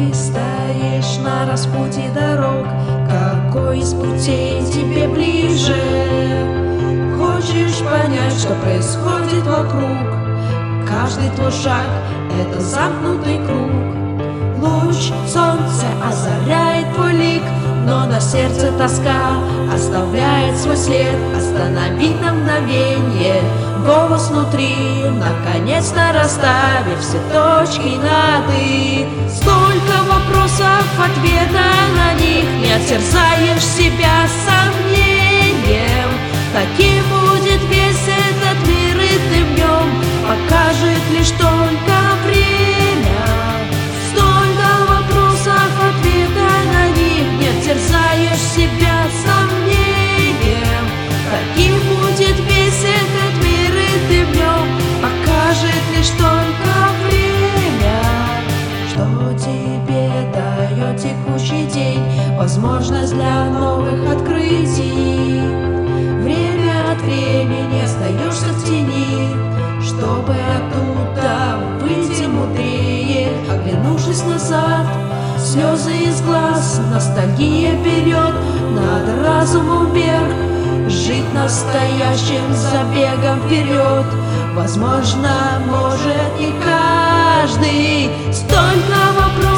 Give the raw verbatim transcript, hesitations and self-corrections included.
Ты стоишь на распутье дорог, какой из путей тебе ближе? Хочешь понять, что происходит вокруг? Каждый твой шаг — это замкнутый круг. Луч солнца озаряет твой лик, но на сердце тоска оставляет свой след. Остановить на мгновенье голос внутри, наконец-то расставив все точки над «и». Столько вопросов, ответа на них нет. Терзаешь себя сомнением. Таким будет весь этот мир, и ты в нем покажет лишь только время. Столько вопросов, ответа на них нет. Терзаешь себя сомнением. Каким будет весь этот мир, и ты в нем покажет лишь только время. Что тебе дает текущий день? Возможность для новых открытий. Время от времени остаешься в тени, чтобы оттуда выйти мудрее. Оглянувшись назад, слезы из глаз, ностальгия вперед, над разумом вверх. Жить настоящим забегом вперед возможно, может не каждый. Столько вопросов.